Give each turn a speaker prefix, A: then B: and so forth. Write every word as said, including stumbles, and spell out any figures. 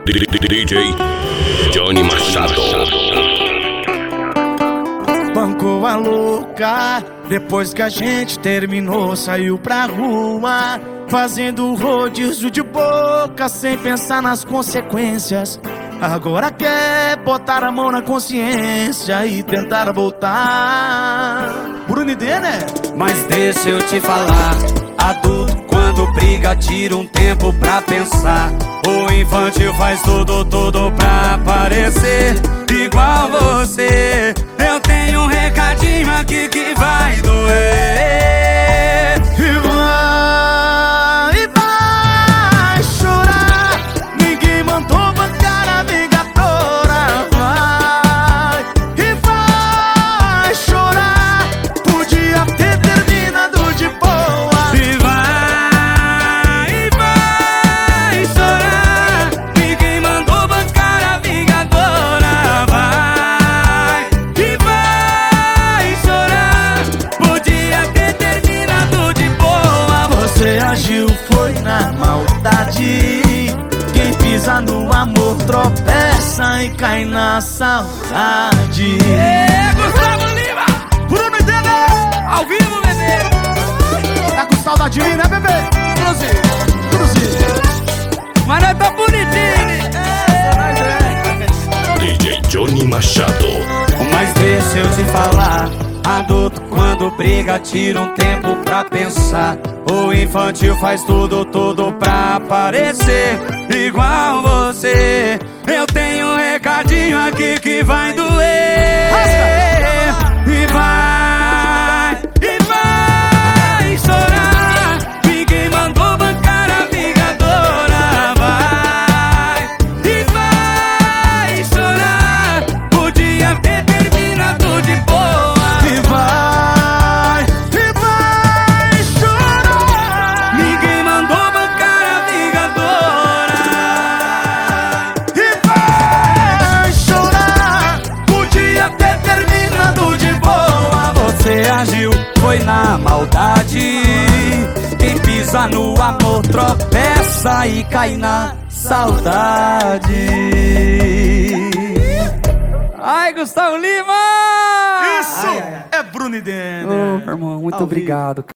A: D J Johnny Machado.
B: Bancou a louca, depois que a gente terminou, saiu pra rua, fazendo rodízio de boca, sem pensar nas consequências. Agora quer botar a mão na consciência e tentar voltar. Bruno e D, né?
C: Mas deixa eu te falar, adulto quando briga tira um tempo pra pensar. O infantil faz tudo, tudo pra aparecer igual você. Eu tenho um recadinho aqui que vai doer.
B: E vai, e vai chorar. Ninguém mandou bancar a vingadora. Vai, e vai chorar. Podia ter terminado de boa.
C: E vai, e vai chorar. Ninguém mandou bancar a vingadora. Vai, e vai chorar. Podia ter terminado de boa.
B: Você agiu, foi na maldade. Quem pisa no amor tropeça e cai na saudade.
C: É, Gustavo Lima!
B: Bruno e Dene,
C: Ao vivo, bebê!
B: tá com saudade de mim, né, bebê? Cruze, cruze.
C: Mas nós tá bonitinho!
A: D J Johnny Machado.
C: Mas deixa eu te falar, adulto quando briga tira um tempo pra pensar. O infantil faz tudo, tudo pra aparecer igual você. Eu tenho um recadinho aqui que vai doer. E vai, e vai chorar. Ninguém mandou bancar a vingadora. Vai, e vai chorar. Podia ter terminado de boa.
B: E vai, e vai chorar.
C: Ninguém mandou bancar a vingadora.
B: E vai chorar.
C: Podia ter terminado de boa. Você agiu, foi na maldade. Quem pisa no amor tropeça e cai na saudade. Ai, Gustavo Lima!
B: Isso é Bruno e Dene.
C: Ô, irmão, muito obrigado.